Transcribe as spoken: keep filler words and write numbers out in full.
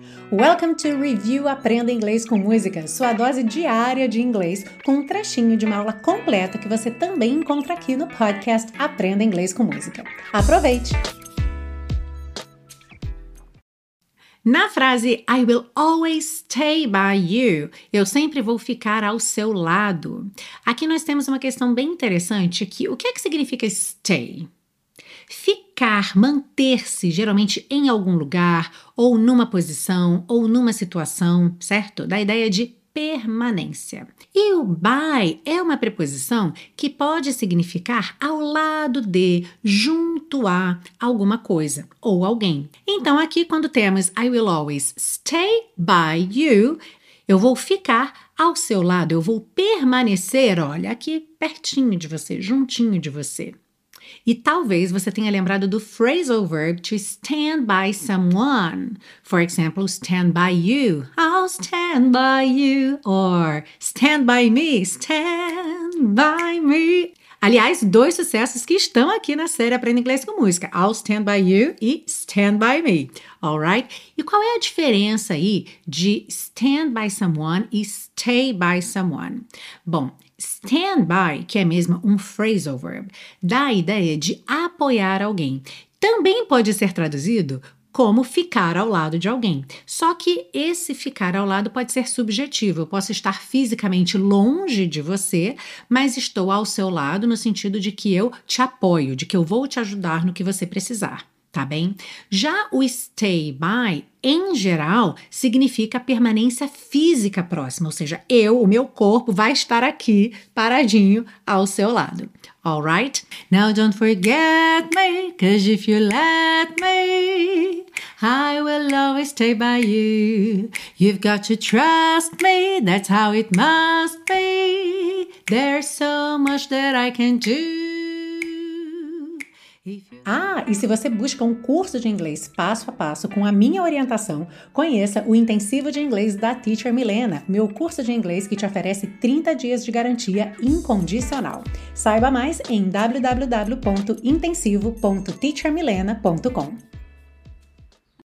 Welcome to Review Aprenda Inglês com Música, sua dose diária de inglês com um trechinho de uma aula completa que você também encontra aqui no podcast Aprenda Inglês com Música. Aproveite! Na frase I will always stay by you, eu sempre vou ficar ao seu lado. Aqui nós temos uma questão bem interessante que o que é que significa stay? Ficar, manter-se, geralmente em algum lugar, ou numa posição, ou numa situação, certo? Da ideia de permanência. E o by é uma preposição que pode significar ao lado de, junto a alguma coisa ou alguém. Então aqui quando temos I will always stay by you, eu vou ficar ao seu lado, eu vou permanecer, olha, aqui pertinho de você, juntinho de você. E talvez você tenha lembrado do phrasal verb to stand by someone. For example, stand by you. I'll stand by you. Or stand by me. Stand by me. Aliás, dois sucessos que estão aqui na série Aprenda Inglês com Música. I'll stand by you e stand by me. Alright? E qual é a diferença aí de stand by someone e stay by someone? Bom, stand by, que é mesmo um phrasal verb, dá a ideia de apoiar alguém. Também pode ser traduzido como ficar ao lado de alguém. Só que esse ficar ao lado pode ser subjetivo. Eu posso estar fisicamente longe de você, mas estou ao seu lado no sentido de que eu te apoio, de que eu vou te ajudar no que você precisar. Tá bem? Já o stay by, em geral, significa permanência física próxima, ou seja, eu, o meu corpo, vai estar aqui, paradinho, ao seu lado. Alright? Now don't forget me, cause if you let me, I will always stay by you. You've got to trust me, that's how it must be. There's so much that I can do. Ah, e se você busca um curso de inglês passo a passo com a minha orientação, conheça o Intensivo de Inglês da Teacher Milena, meu curso de inglês que te oferece trinta dias de garantia incondicional. Saiba mais em w w w ponto intensivo ponto teacher milena ponto com.